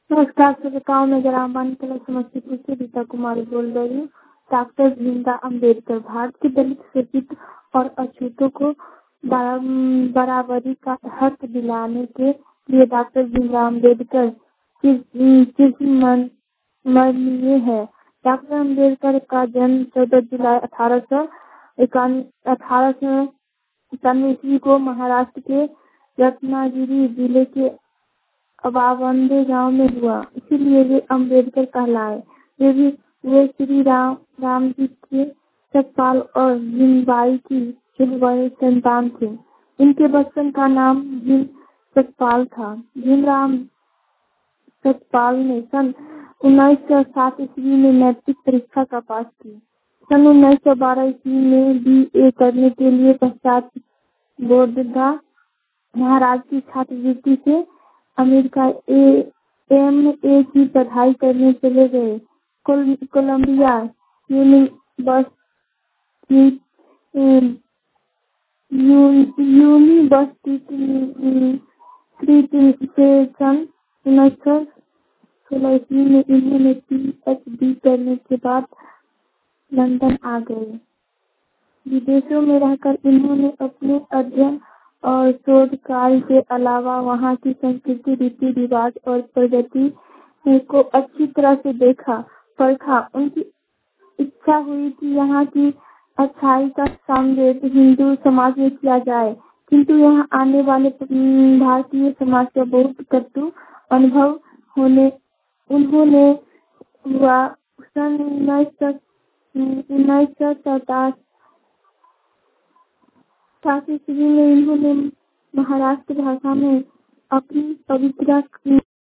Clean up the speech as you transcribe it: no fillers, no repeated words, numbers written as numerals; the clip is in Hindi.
नमस्कार श्रोताओं, मैं ग्राम कला समस्तीपुर से रीता कुमारी बोल रही हूँ। डॉक्टर भीमराव अम्बेडकर भारत के दलित शोषित और अछूतों को बराबरी का हक दिलाने के लिए डॉक्टर भीमराव अम्बेडकर मरणीय है। डॉक्टर अम्बेडकर का जन्म 14 जुलाई 1891 ईस्वी को महाराष्ट्र के रत्नागिरी जिले के अबावंदे गांव में हुआ, इसीलिए वे अम्बेडकर कहलाए। वे श्री राम जी के सतपाल और भीमबाई की चुनबड़े संतान थे। इनके बचपन का नाम भीम सतपाल था। भीमराव सतपाल ने सन 1907 ईस्वी में मैट्रिक परीक्षा का पास की। सन 1912 ईस्वी में BA करने के लिए पश्चात बोर्डा महाराज की छात्रवृत्ति से अमेरिका MA की पढ़ाई करने चले गए। कोलंबिया यूनिवर्सिटी से सन 1916 ईस्वी में इन्होंने PhD करने के बाद लंदन आ गए। विदेशों में रहकर इन्होंने अपने अध्ययन और शोध कार्य के अलावा वहाँ की संस्कृति, रीति रिवाज और प्रगति को अच्छी तरह से परखा। उनकी इच्छा हुई कि यहाँ की अच्छाई का संवेद हिंदू समाज में किया जाए, किंतु यहाँ आने वाले भारतीय समाज का बहुत कटु अनुभव उन्होंने हुआ। सन 1957 ईस्वी में इन्होंने महाराष्ट्र भाषा में अपनी पवित्रता